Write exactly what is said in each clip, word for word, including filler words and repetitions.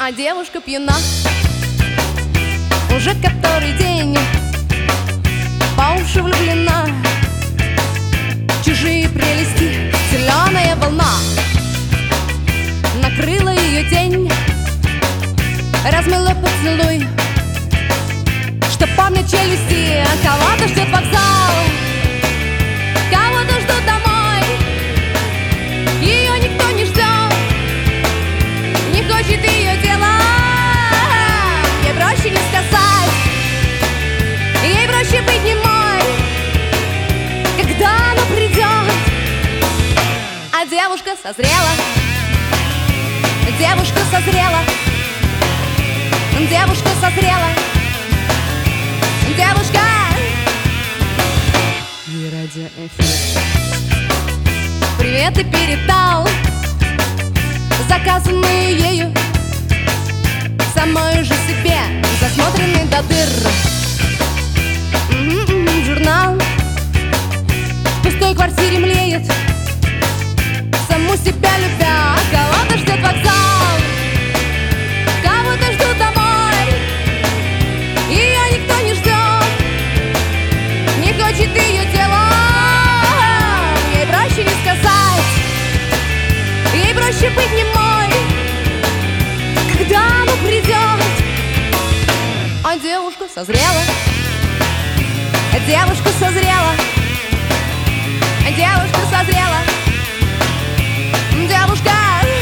а девушка пьяна. Уже который день по уши влюблена. Чужие прелести, зеленая волна накрыла ее тень, размыла поцелуй, что помнят челюсти. Кого-то ждет вокзал, кого-то ждут домой. Ее никто не ждет, не хочет ее дела. Ей проще не сказать, ей проще быть немой, когда она придет. А девушка созрела, девушка созрела, девушка созрела, девушка. И радиоэфир. Приветы передал, заказанные ею, самой же себе, засмотренный до дыр. М-м-м, журнал в пустой квартире млеет, саму себя любя. Кого-то ждет вокзал, кого-то ждут домой. Ее никто не ждет, не хочет ее тело. Ей проще не сказать, ей проще быть немой, когда она придет. А девушка созрела, девушка созрела, девушка созрела, девушка.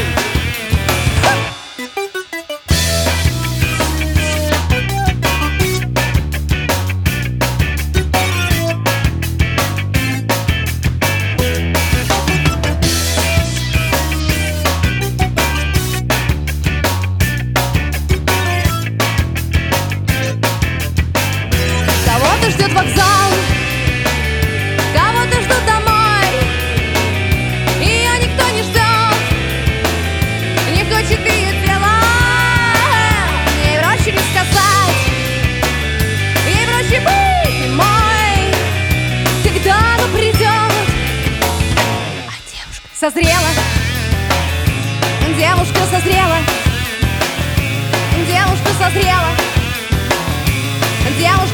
Кого-то ждет вокзал, кого-то ждут домой. Ее никто не ждет, не хочет ее тела. Ей проще не сказать, ей проще быть немой, когда она придет. А девушка созрела, девушка созрела, девушка созрела, девушка.